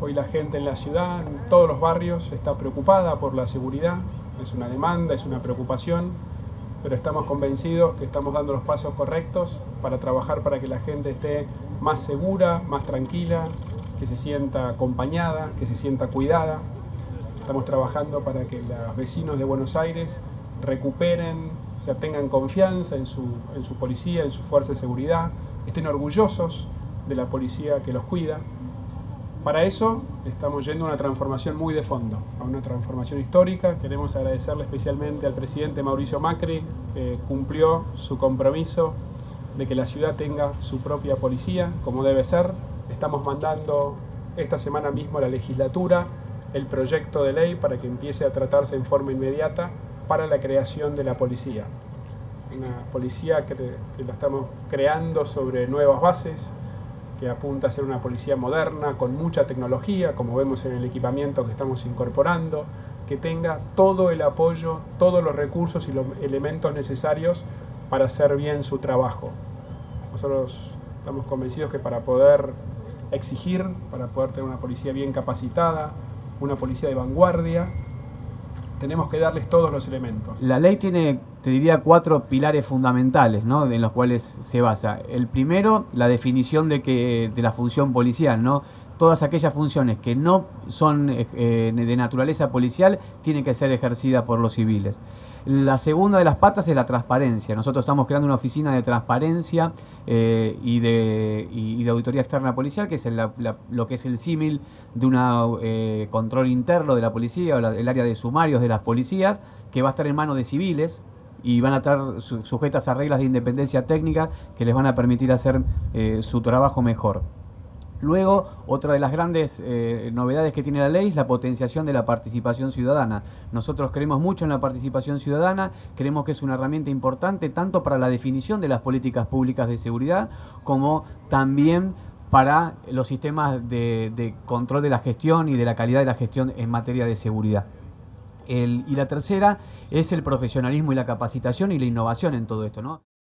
Hoy la gente en la ciudad, en todos los barrios, está preocupada por la seguridad. Es una demanda, es una preocupación, pero estamos convencidos que estamos dando los pasos correctos para trabajar para que la gente esté más segura, más tranquila, que se sienta acompañada, que se sienta cuidada. Estamos trabajando para que los vecinos de Buenos Aires recuperen, se tengan confianza en su policía, en su fuerza de seguridad, estén orgullosos de la policía que los cuida. Para eso estamos yendo a una transformación muy de fondo, a una transformación histórica. Queremos agradecerle especialmente al presidente Mauricio Macri, que cumplió su compromiso de que la ciudad tenga su propia policía, como debe ser. Estamos mandando esta semana mismo a la legislatura el proyecto de ley para que empiece a tratarse en forma inmediata para la creación de la policía. Una policía que la estamos creando sobre nuevas bases, que apunta a ser una policía moderna, con mucha tecnología, como vemos en el equipamiento que estamos incorporando, que tenga todo el apoyo, todos los recursos y los elementos necesarios para hacer bien su trabajo. Nosotros estamos convencidos que para poder exigir, para poder tener una policía bien capacitada, una policía de vanguardia, tenemos que darles todos los elementos. La ley tiene, te diría, 4 pilares fundamentales, ¿no?, en los cuales se basa. El primero, la definición de la función policial, ¿no? Todas aquellas funciones que no son de naturaleza policial tienen que ser ejercidas por los civiles. La segunda de las patas es la transparencia. Nosotros estamos creando una oficina de transparencia y de auditoría externa policial, que es lo que es el símil de un control interno de la policía, o el área de sumarios de las policías, que va a estar en manos de civiles y van a estar sujetas a reglas de independencia técnica que les van a permitir hacer su trabajo mejor. Luego, otra de las grandes novedades que tiene la ley es la potenciación de la participación ciudadana. Nosotros creemos mucho en la participación ciudadana, creemos que es una herramienta importante tanto para la definición de las políticas públicas de seguridad como también para los sistemas de control de la gestión y de la calidad de la gestión en materia de seguridad. Y la tercera es el profesionalismo y la capacitación y la innovación en todo esto, ¿no?